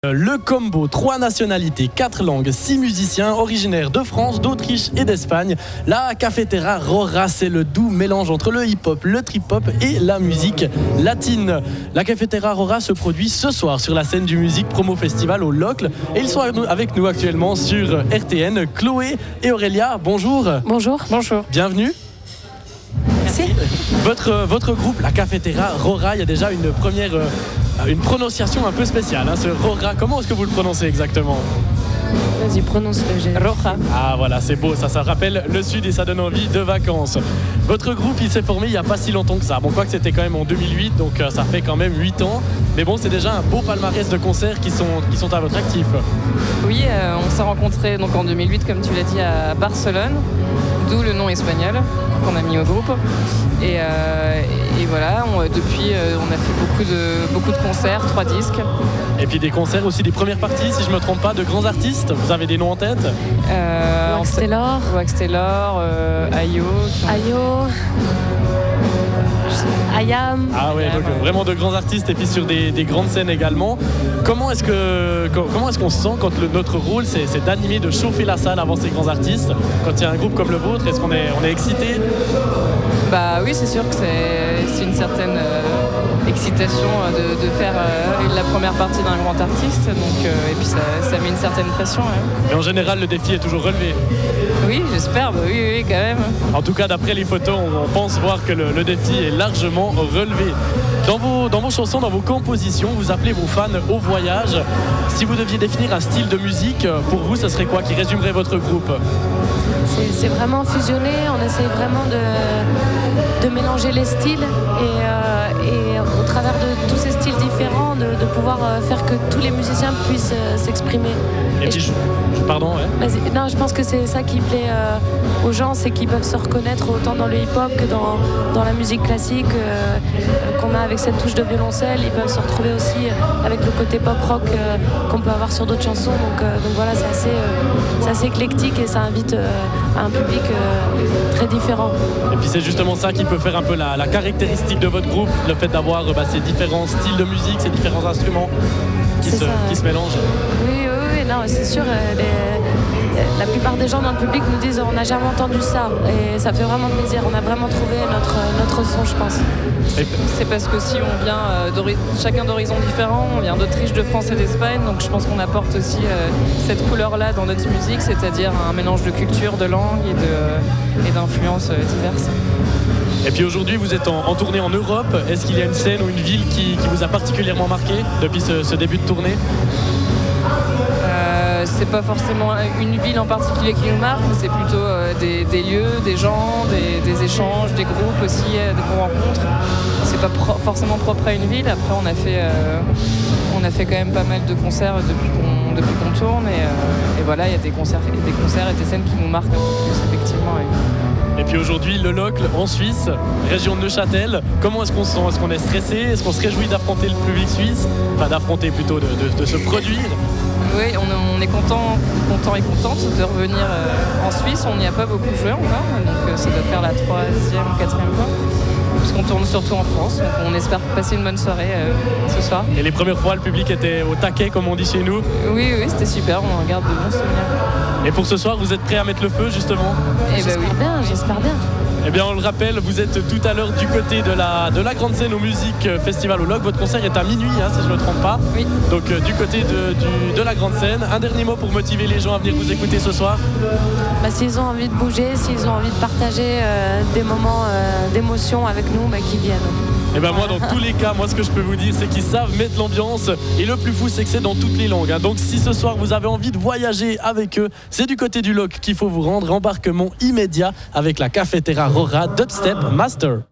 Le combo, 3 nationalités, 4 langues, 6 musiciens originaires de France, d'Autriche et d'Espagne. La Cafetera Rora, c'est le doux mélange entre le hip-hop, le trip-hop et la musique latine. La Cafetera Rora se produit ce soir sur la scène du Musique Promo Festival au Locle. Et ils sont avec nous actuellement sur RTN. Chloé et Aurélia, bonjour. Bonjour. Bonjour. Bienvenue. Merci. Votre groupe, la Cafetera Rora, il y a déjà une prononciation un peu spéciale, ce Rora. Comment est-ce que vous le prononcez exactement? Vas-y, prononce-le. Roja. Ah voilà, c'est beau, ça rappelle le Sud et ça donne envie de vacances. Votre groupe, il s'est formé il n'y a pas si longtemps que ça. Bon, quoi que c'était quand même en 2008, donc ça fait quand même 8 ans. Mais bon, c'est déjà un beau palmarès de concerts qui sont à votre actif. Oui, on s'est rencontrés donc en 2008, comme tu l'as dit, à Barcelone, d'où le nom espagnol qu'on a mis au groupe. Et voilà, depuis, on a fait beaucoup de concerts, 3 disques. Et puis des concerts aussi, des premières parties, si je ne me trompe pas, de grands artistes. Vous avez des noms en tête? Wax Taylor. Wax Taylor, Ayo. Ayam. Ah ouais, donc vraiment de grands artistes et puis sur des grandes scènes également. Comment est-ce qu'on se sent quand notre rôle c'est d'animer, de chauffer la salle avant ces grands artistes? Quand il y a un groupe comme le vôtre, est-ce qu'on est excité? Bah oui, c'est sûr que c'est une certaine excitation de faire la première partie d'un grand artiste, donc, et puis ça met une certaine pression. Et en général, le défi est toujours relevé? Oui, j'espère, oui, quand même. En tout cas, d'après les photos, on pense voir que le défi est largement relevé. Dans vos chansons, dans vos compositions, vous appelez vos fans au voyage. Si vous deviez définir un style de musique, pour vous, ce serait quoi qui résumerait votre groupe? C'est vraiment fusionné, on essaie vraiment de mélanger les styles et au travers de tous ces styles différents, de pouvoir faire que tous les musiciens puissent s'exprimer. Et puis, pardon, ouais. Non, je pense que c'est ça qui plaît aux gens, c'est qu'ils peuvent se reconnaître autant dans le hip-hop que dans la musique classique qu'on a avec cette touche de violoncelle. Ils peuvent se retrouver aussi avec le côté pop-rock qu'on peut avoir sur d'autres chansons. Donc voilà, c'est assez éclectique et ça invite à un public très différent. Et puis c'est justement ça qui peut faire un peu la caractéristique de votre groupe, le fait d'avoir ces différents styles de musique, ces différents instruments qui se mélangent. Oui, non, c'est sûr. La plupart des gens dans le public nous disent on n'a jamais entendu ça et ça fait vraiment plaisir. On a vraiment trouvé notre son, je pense. C'est parce qu'aussi on vient chacun d'horizons différents, on vient d'Autriche, de France et d'Espagne, donc je pense qu'on apporte aussi cette couleur-là dans notre musique, c'est-à-dire un mélange de culture, de langue et d'influences diverses. Et puis aujourd'hui, vous êtes en tournée en Europe. Est-ce qu'il y a une scène ou une ville qui vous a particulièrement marqué depuis ce début de tournée? C'est pas forcément une ville en particulier qui nous marque, mais c'est plutôt des lieux, des gens, des échanges, des groupes aussi qu'on rencontre. C'est pas forcément propre à une ville. Après, on a fait quand même pas mal de concerts depuis qu'on tourne et voilà, il y a des concerts et des scènes qui nous marquent un peu plus, effectivement. Et puis aujourd'hui, le Locle en Suisse, région de Neuchâtel. Comment est-ce qu'on se sent? Est-ce qu'on est stressé? Est-ce qu'on se réjouit d'affronter le public suisse? Enfin, d'affronter plutôt, de se produire. Oui, on est content et contente de revenir en Suisse. On n'y a pas beaucoup joué encore, donc ça doit faire la 3e ou 4e fois. Parce qu'on tourne surtout en France, donc on espère passer une bonne soirée ce soir. Et les premières fois, le public était au taquet, comme on dit chez nous? Oui, c'était super, on regarde de bons souvenirs. Et pour ce soir, vous êtes prêts à mettre le feu, justement? J'espère bien. Eh bien, on le rappelle, vous êtes tout à l'heure du côté de la grande scène au Musique Festival au Locle. Votre concert est à minuit, si je ne me trompe pas. Oui. Donc, du côté de la grande scène. Un dernier mot pour motiver les gens à venir vous écouter ce soir? S'ils ont envie de bouger, s'ils ont envie de partager des moments d'émotion avec nous, qu'ils viennent. Et ben moi, dans tous les cas, ce que je peux vous dire, c'est qu'ils savent mettre l'ambiance. Et le plus fou, c'est que c'est dans toutes les langues. Donc si ce soir, vous avez envie de voyager avec eux, c'est du côté du Locle qu'il faut vous rendre. Embarquement immédiat avec la Cafetera Rora Dubstep Master.